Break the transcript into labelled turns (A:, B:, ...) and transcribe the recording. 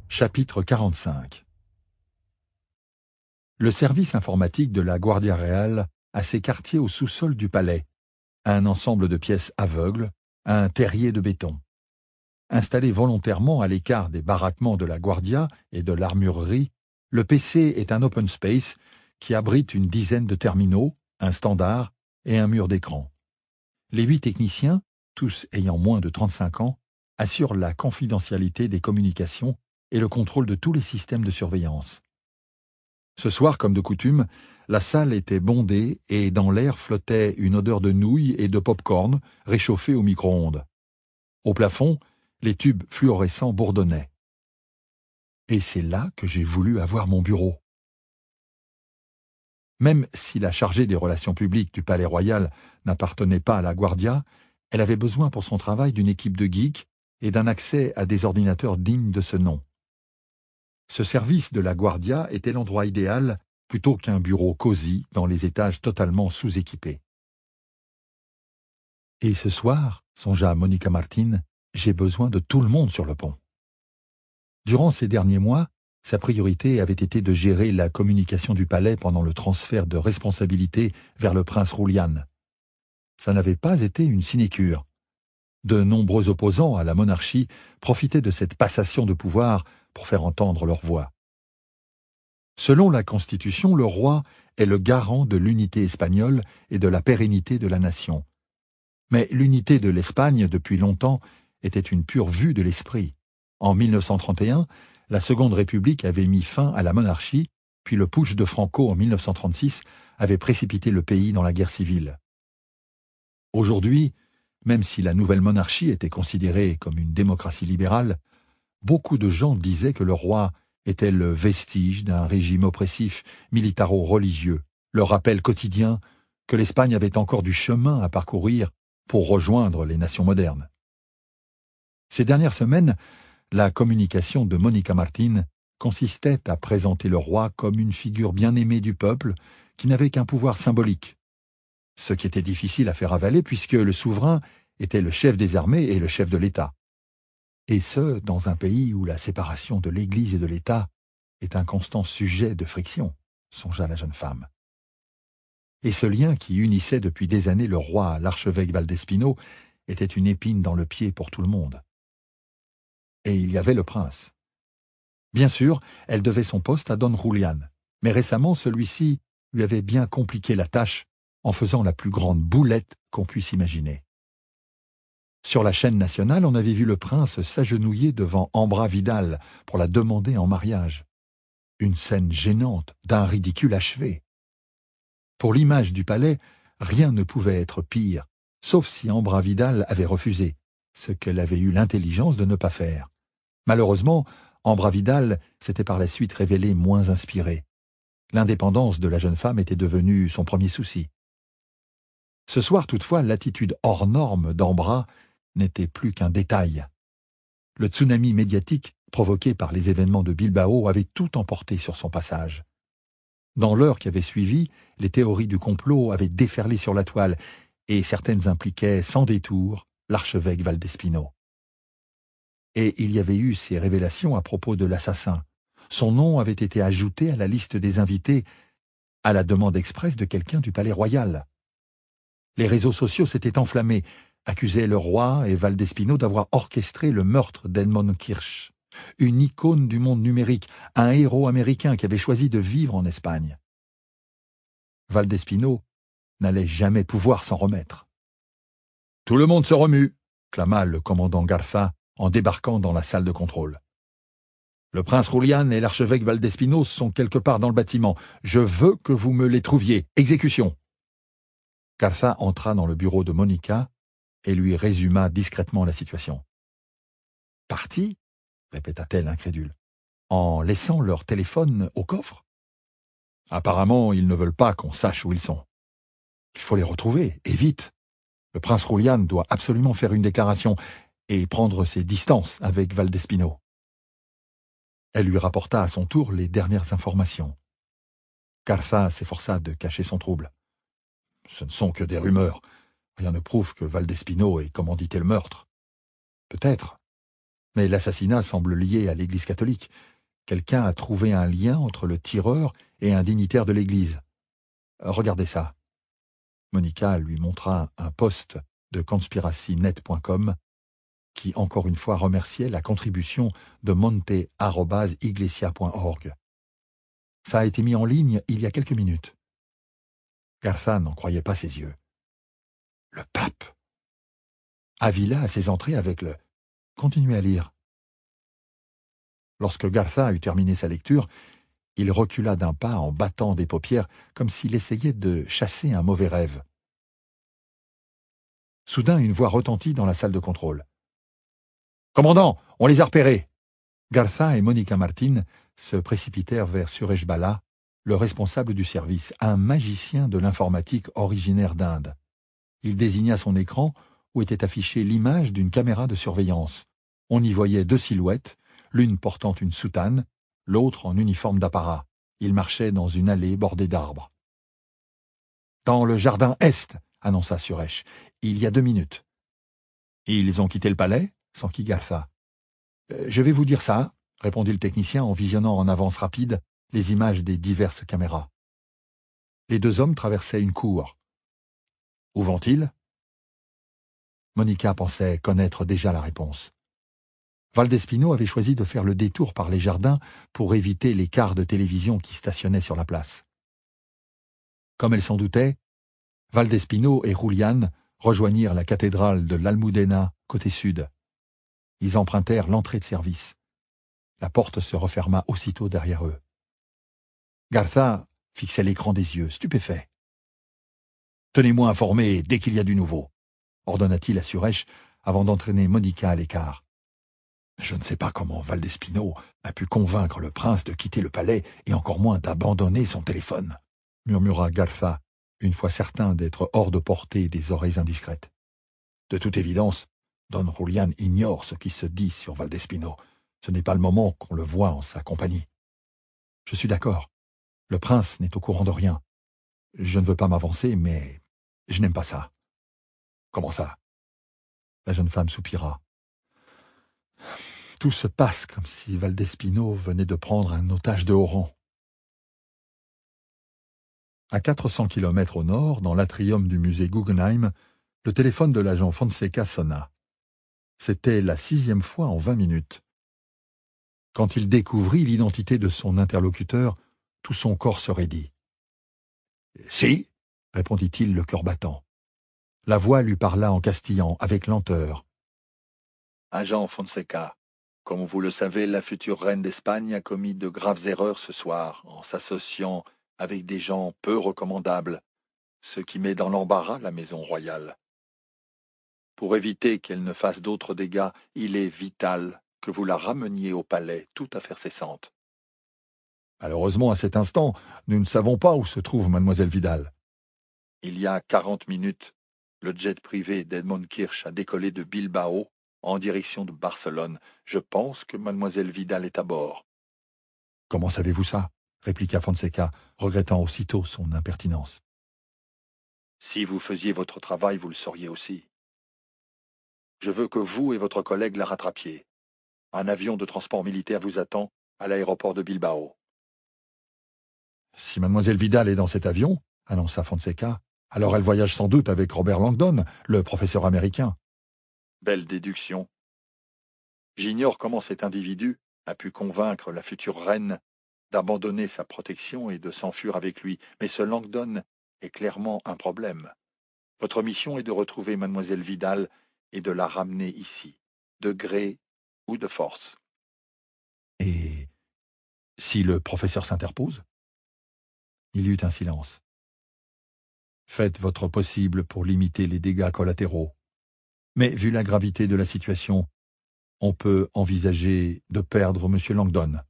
A: Chapitre 45. Le service informatique de la Guardia Real a ses quartiers au sous-sol du palais, un ensemble de pièces aveugles, un terrier de béton. Installé volontairement à l'écart des baraquements de la Guardia et de l'armurerie, le PC est un open space qui abrite une dizaine de terminaux, un standard et un mur d'écran. Les 8 techniciens, tous ayant moins de 35 ans, assurent la confidentialité des communications et le contrôle de tous les systèmes de surveillance. Ce soir, comme de coutume, la salle était bondée et dans l'air flottait une odeur de nouilles et de pop-corn réchauffés au micro-ondes. Au plafond, les tubes fluorescents bourdonnaient. Et c'est là que j'ai voulu avoir mon bureau. Même si la chargée des relations publiques du Palais Royal n'appartenait pas à la Guardia, elle avait besoin pour son travail d'une équipe de geeks et d'un accès à des ordinateurs dignes de ce nom. Ce service de la Guardia était l'endroit idéal plutôt qu'un bureau cosy dans les étages totalement sous-équipés. Et ce soir, songea Monica Martin, j'ai besoin de tout le monde sur le pont. Durant ces derniers mois, sa priorité avait été de gérer la communication du palais pendant le transfert de responsabilité vers le prince Julián. Ça n'avait pas été une sinécure. De nombreux opposants à la monarchie profitaient de cette passation de pouvoir pour faire entendre leur voix. Selon la Constitution, le roi est le garant de l'unité espagnole et de la pérennité de la nation. Mais l'unité de l'Espagne, depuis longtemps, était une pure vue de l'esprit. En 1931, la Seconde République avait mis fin à la monarchie, puis le putsch de Franco en 1936 avait précipité le pays dans la guerre civile. Aujourd'hui, même si la nouvelle monarchie était considérée comme une démocratie libérale, beaucoup de gens disaient que le roi était le vestige d'un régime oppressif militaro-religieux, le rappel quotidien que l'Espagne avait encore du chemin à parcourir pour rejoindre les nations modernes. Ces dernières semaines, la communication de Monica Martin consistait à présenter le roi comme une figure bien aimée du peuple qui n'avait qu'un pouvoir symbolique, ce qui était difficile à faire avaler puisque le souverain était le chef des armées et le chef de l'État. Et ce, dans un pays où la séparation de l'Église et de l'État est un constant sujet de friction, songea la jeune femme. Et ce lien qui unissait depuis des années le roi à l'archevêque Valdespino était une épine dans le pied pour tout le monde. Et il y avait le prince. Bien sûr, elle devait son poste à Don Julián, mais récemment celui-ci lui avait bien compliqué la tâche en faisant la plus grande boulette qu'on puisse imaginer. Sur la chaîne nationale, on avait vu le prince s'agenouiller devant Ambra Vidal pour la demander en mariage. Une scène gênante, d'un ridicule achevé. Pour l'image du palais, rien ne pouvait être pire, sauf si Ambra Vidal avait refusé, ce qu'elle avait eu l'intelligence de ne pas faire. Malheureusement, Ambra Vidal s'était par la suite révélée moins inspirée. L'indépendance de la jeune femme était devenue son premier souci. Ce soir, toutefois, l'attitude hors norme d'Ambra n'était plus qu'un détail. Le tsunami médiatique provoqué par les événements de Bilbao avait tout emporté sur son passage. Dans l'heure qui avait suivi, les théories du complot avaient déferlé sur la toile, et certaines impliquaient sans détour l'archevêque Valdespino. Et il y avait eu ces révélations à propos de l'assassin. Son nom avait été ajouté à la liste des invités, à la demande expresse de quelqu'un du Palais Royal. Les réseaux sociaux s'étaient enflammés, accusaient le roi et Valdespino d'avoir orchestré le meurtre d'Edmond Kirsch, une icône du monde numérique, un héros américain qui avait choisi de vivre en Espagne. Valdespino n'allait jamais pouvoir s'en remettre. « Tout le monde se remue !» clama le commandant Garza en débarquant dans la salle de contrôle. « Le prince Julián et l'archevêque Valdespino sont quelque part dans le bâtiment. Je veux que vous me les trouviez. Exécution !» Garza entra dans le bureau de Monica et lui résuma discrètement la situation. « Parti ?» répéta-t-elle incrédule. « En laissant leur téléphone au coffre ? Apparemment, ils ne veulent pas qu'on sache où ils sont. Il faut les retrouver, et vite. Le prince Julián doit absolument faire une déclaration et prendre ses distances avec Valdespino. » Elle lui rapporta à son tour les dernières informations. Garza s'efforça de cacher son trouble. « Ce ne sont que des rumeurs. Rien ne prouve que Valdespino ait commandité le meurtre. Peut-être. Mais l'assassinat semble lié à l'Église catholique. Quelqu'un a trouvé un lien entre le tireur et un dignitaire de l'Église. Regardez ça. Monica lui montra un post de conspiracynet.com qui, encore une fois, remerciait la contribution de monte@iglesia.org. Ça a été mis en ligne il y a quelques minutes. Garza n'en croyait pas ses yeux. Le pape. Avila à ses entrées avec le... Continuez à lire. Lorsque Garza eut terminé sa lecture, il recula d'un pas en battant des paupières comme s'il essayait de chasser un mauvais rêve. Soudain, une voix retentit dans la salle de contrôle. « Commandant, on les a repérés !» Garza et Monica Martin se précipitèrent vers Suresh Bala, le responsable du service, un magicien de l'informatique originaire d'Inde. Il désigna son écran où était affichée l'image d'une caméra de surveillance. On y voyait deux silhouettes, l'une portant une soutane, l'autre en uniforme d'apparat. Ils marchaient dans une allée bordée d'arbres. « Dans le jardin Est !» annonça Suresh. « Il y a 2 minutes. »« Ils ont quitté le palais ?» s'enquit Garza. « Je vais vous dire ça », répondit le technicien en visionnant en avance rapide les images des diverses caméras. Les 2 hommes traversaient une cour. Où vont-ils ? Monica pensait connaître déjà la réponse. Valdespino avait choisi de faire le détour par les jardins pour éviter les cars de télévision qui stationnaient sur la place. Comme elle s'en doutait, Valdespino et Julián rejoignirent la cathédrale de l'Almudena, côté sud. Ils empruntèrent l'entrée de service. La porte se referma aussitôt derrière eux. Garza fixait l'écran des yeux, stupéfait. « Tenez-moi informé dès qu'il y a du nouveau », ordonna-t-il à Suresh avant d'entraîner Monica à l'écart. Je ne sais pas comment Valdespino a pu convaincre le prince de quitter le palais et encore moins d'abandonner son téléphone, murmura Garza, une fois certain d'être hors de portée des oreilles indiscrètes. De toute évidence, Don Julián ignore ce qui se dit sur Valdespino. Ce n'est pas le moment qu'on le voie en sa compagnie. Je suis d'accord. Le prince n'est au courant de rien. Je ne veux pas m'avancer, mais je n'aime pas ça. Comment ça ? La jeune femme soupira. Tout se passe comme si Valdespino venait de prendre un otage de haut rang. À 400 kilomètres au nord, dans l'atrium du musée Guggenheim, le téléphone de l'agent Fonseca sonna. C'était la 6e fois en 20 minutes. Quand il découvrit l'identité de son interlocuteur, tout son corps se raidit. « Si » répondit-il, le cœur battant. La voix lui parla en castillan, avec lenteur. « Agent Fonseca, comme vous le savez, la future reine d'Espagne a commis de graves erreurs ce soir, en s'associant avec des gens peu recommandables, ce qui met dans l'embarras la maison royale. Pour éviter qu'elle ne fasse d'autres dégâts, il est vital que vous la rameniez au palais tout à faire cessante. Malheureusement, à cet instant, nous ne savons pas où se trouve mademoiselle Vidal. Il y a 40 minutes, le jet privé d'Edmond Kirsch a décollé de Bilbao en direction de Barcelone. Je pense que mademoiselle Vidal est à bord. Comment savez-vous ça ? Répliqua Fonseca, regrettant aussitôt son impertinence. Si vous faisiez votre travail, vous le sauriez aussi. Je veux que vous et votre collègue la rattrapiez. Un avion de transport militaire vous attend à l'aéroport de Bilbao. Si mademoiselle Vidal est dans cet avion, annonça Fonseca, alors elle voyage sans doute avec Robert Langdon, le professeur américain. Belle déduction. J'ignore comment cet individu a pu convaincre la future reine d'abandonner sa protection et de s'enfuir avec lui, mais ce Langdon est clairement un problème. Votre mission est de retrouver mademoiselle Vidal et de la ramener ici, de gré ou de force. Et si le professeur s'interpose ? Il y eut un silence. Faites votre possible pour limiter les dégâts collatéraux. Mais vu la gravité de la situation, on peut envisager de perdre M. Langdon.